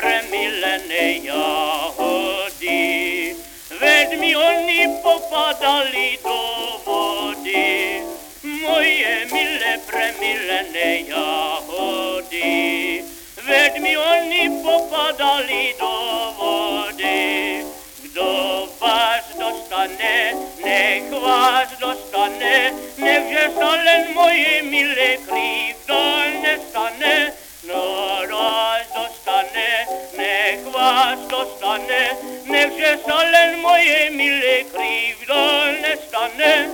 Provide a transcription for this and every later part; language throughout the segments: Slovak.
premilené jahody, veď mi oni popadali do vody. Moje milé premilené jahody, veď mi oni popadali do vody. Kto vás dostane, nech vás dostane, nechže sa len moje milé krivdo nestane. No raz dostane, nech vás dostane, nechže sa len moje milé krivdo nestane.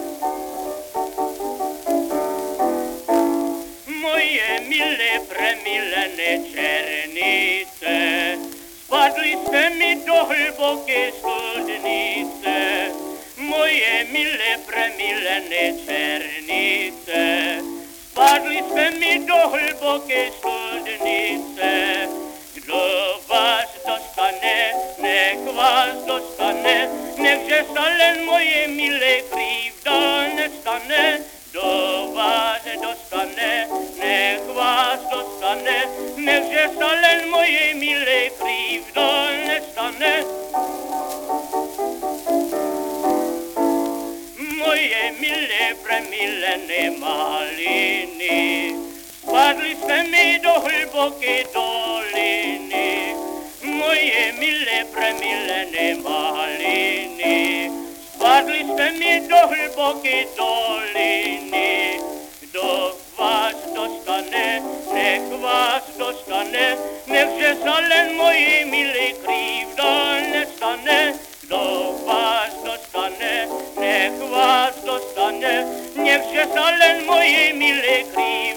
Moje milé premilené černice, spadli ste mi do hlboké studnice. Moje milé premilené černice, spadli ste mi do hlboké studnice. Kto vás dostane, nech vás dostane, nechže sa len moje milé krivdo nestane. Kto vás dostane, nech vás dostane, nechže sa len moje milé krivdo nestane. Moje milé premilené maliny, spadli ste mi do hlboké doliny. Moje milé premilené maliny, spadli ste mi do hlboké doliny. Kto vás dostane, nech vás dostane, nechže sa len moje milé krivdo nestane. Kto vás dostane, nech vás dostane, nechže sa len moje milé krivdo